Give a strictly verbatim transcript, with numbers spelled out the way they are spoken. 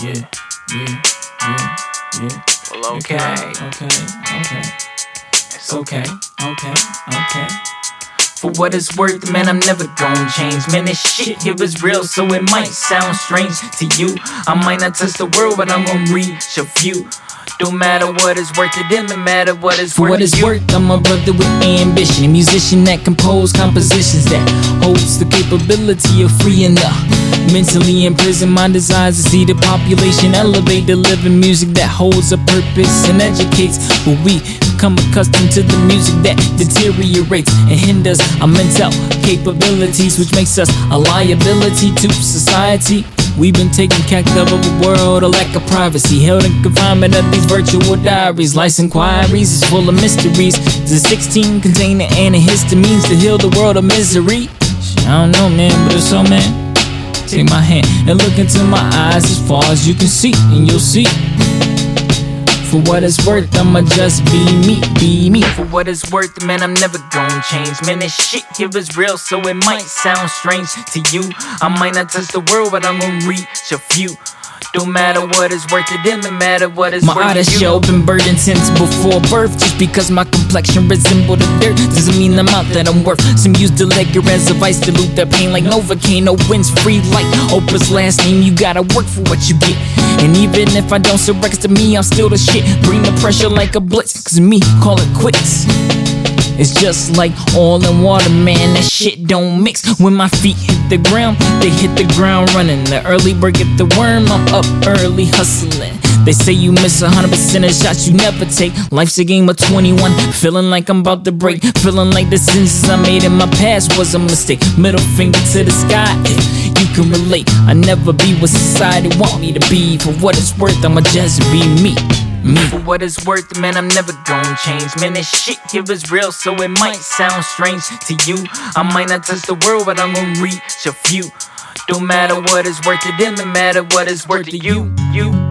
yeah, yeah, yeah, yeah. Well, okay. Okay, okay. It's okay. Okay, okay. For what it's worth, man, I'm never gon' change. Man, this shit here is real, so it might sound strange to you. I might not touch the world, but I'm gon' reach a few. Don't matter what it's worth to them, no matter what it's For worth what to it's you. worth, I'm a brother with ambition, a musician that compose compositions that holds the capability of freeing the mentally imprisoned. My desires to see the population elevate, delivering music that holds a purpose and educates. But we become accustomed to the music that deteriorates and hinders our mental capabilities, which makes us a liability to society. We've been taking captive of a world, a lack of privacy, held in confinement of these virtual diaries. Life's inquiries is full of mysteries. The sixteen containing antihistamines to heal the world of misery. Shit, I don't know, man, but it's so, man. Take my hand and look into my eyes as far as you can see, and you'll see. For what it's worth, I'ma just be me, be me. For what it's worth, man, I'm never gon' change. Man, this shit here is real, so it might sound strange to you. I might not touch the world, but I'm gon' reach a few. Don't matter what it's worth to them, no matter what it's My worth artist to you. show been burdened since before birth. Just because my complexion resemble the dirt doesn't mean the amount that I'm worth. Some use the liquor as a vice, dilute their pain like Novocaine. No wins free like Oprah's last name. You gotta work for what you get. And even if I don't sell records to me, I'm still the shit. Bring the pressure like a blitz, cause me, call it quits. It's just like oil and water, man, that shit don't mix. When my feet hit the ground, they hit the ground running. The early bird get the worm, I'm up early hustling. They say you miss one hundred percent of shots you never take. Life's a game of twenty-one, feeling like I'm about to break. Feeling like the decisions I made in my past was a mistake. Middle finger to the sky, if you can relate. I never be what society want me to be. For what it's worth, I'ma just be me. Me. For what it's worth, man, I'm never gon' change. Man, this shit here is real, so it might sound strange to you. I might not touch the world, but I'm gon' reach a few. Don't matter what it's worth to them, no matter what it's worth to you. You.